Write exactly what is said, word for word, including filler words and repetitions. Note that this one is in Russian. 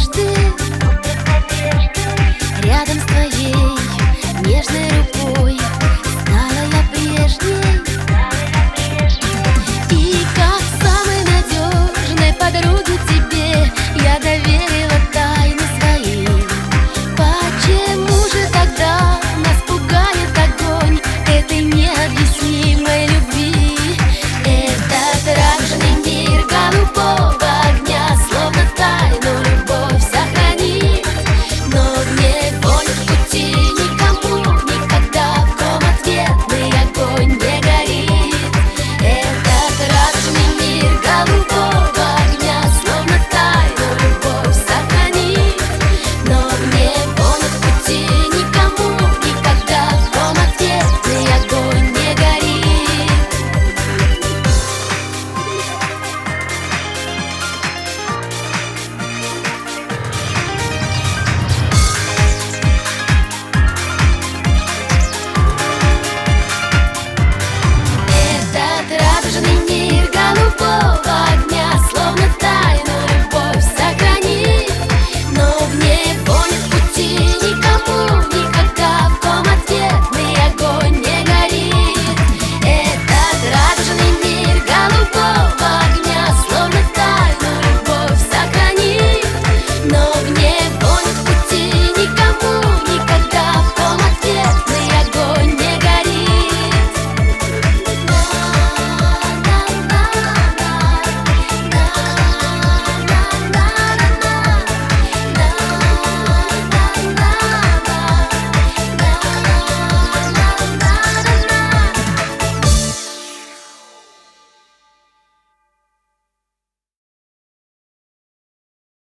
надежды, рядом с твоей нежной рукой стала я прежней. И как самой надежной подруге тебе я доверила тайны свои. Почему же тогда нас пугает огонь этой необъяснимой любви? Этот радужный мир голубого огня словно тайну любовь сохранит, но не будет пути никому никогда, в ком ответный огонь не горит. Этот радужный мир голубого огня словно тайну любовь сохранит, но не будет пути никому никогда, в ком ответный огонь не горит. Радужный мир голубого